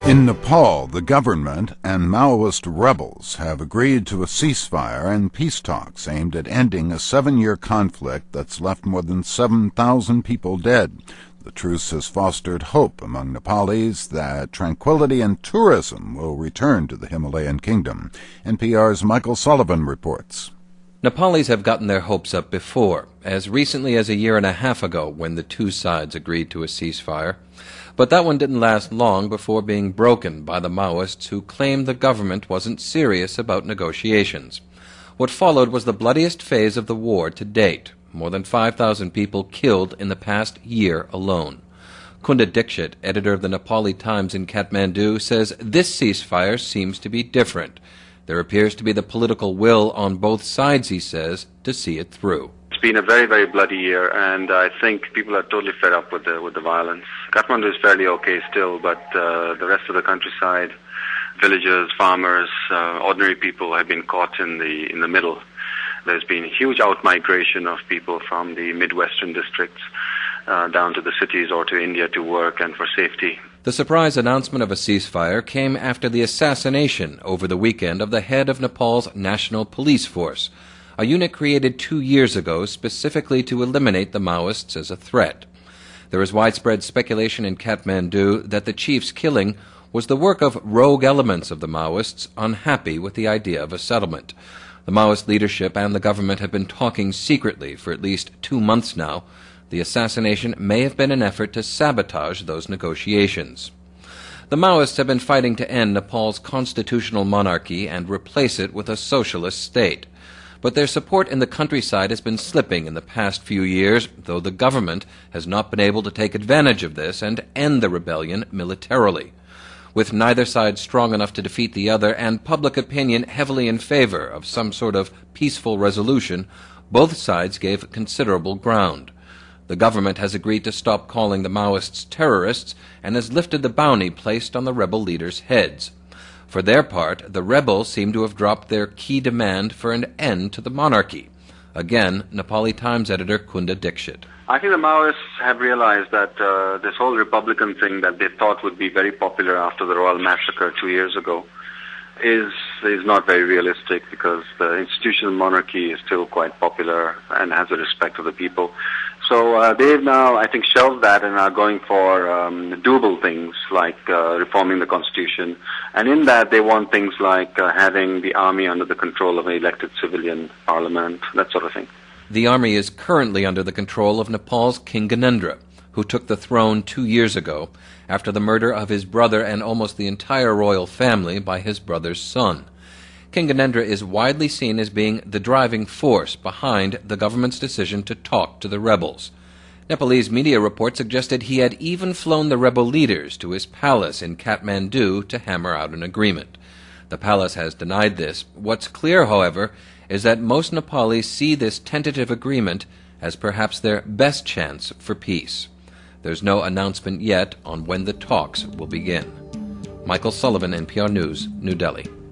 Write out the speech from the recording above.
In Nepal, the government and Maoist rebels have agreed to a ceasefire and peace talks aimed at ending a 7-year conflict that's left more than 7,000 people dead. The truce has fostered hope among Nepalis that tranquility and tourism will return to the Himalayan kingdom. NPR's Michael Sullivan reports. Nepalis have gotten their hopes up before, as recently as a year and a half ago when the two sides agreed to a ceasefire. But that one didn't last long before being broken by the Maoists, who claimed the government wasn't serious about negotiations. What followed was the bloodiest phase of the war to date. More than 5,000 people killed in the past year alone. Kunda Dixit, editor of the Nepali Times in Kathmandu, says this ceasefire seems to be different. There appears to be the political will on both sides, he says, to see it through. It's been a very, very bloody year, and I think people are totally fed up with the violence. Kathmandu is fairly okay still, but the rest of the countryside, villagers, farmers, ordinary people have been caught in the middle. There's been a huge out-migration of people from the Midwestern districts down to the cities or to India to work and for safety. The surprise announcement of a ceasefire came after the assassination over the weekend of the head of Nepal's National Police Force, a unit created 2 years ago specifically to eliminate the Maoists as a threat. There is widespread speculation in Kathmandu that the chief's killing was the work of rogue elements of the Maoists unhappy with the idea of a settlement. The Maoist leadership and the government have been talking secretly for at least 2 months now. The assassination may have been an effort to sabotage those negotiations. The Maoists have been fighting to end Nepal's constitutional monarchy and replace it with a socialist state. But their support in the countryside has been slipping in the past few years, though the government has not been able to take advantage of this and end the rebellion militarily. With neither side strong enough to defeat the other and public opinion heavily in favor of some sort of peaceful resolution, both sides gave considerable ground. The government has agreed to stop calling the Maoists terrorists and has lifted the bounty placed on the rebel leaders' heads. For their part, the rebels seem to have dropped their key demand for an end to the monarchy. Again, Nepali Times editor Kunda Dixit. I think the Maoists have realized that this whole Republican thing that they thought would be very popular after the Royal Massacre 2 years ago is not very realistic, because the institutional monarchy is still quite popular and has the respect of the people. So they've now, I think, shelved that and are going for doable things like reforming the constitution. And in that, they want things like having the army under the control of an elected civilian parliament, that sort of thing. The army is currently under the control of Nepal's King Gyanendra, who took the throne 2 years ago after the murder of his brother and almost the entire royal family by his brother's son. King Gyanendra is widely seen as being the driving force behind the government's decision to talk to the rebels. Nepalese media reports suggested he had even flown the rebel leaders to his palace in Kathmandu to hammer out an agreement. The palace has denied this. What's clear, however, is that most Nepalis see this tentative agreement as perhaps their best chance for peace. There's no announcement yet on when the talks will begin. Michael Sullivan, NPR News, New Delhi.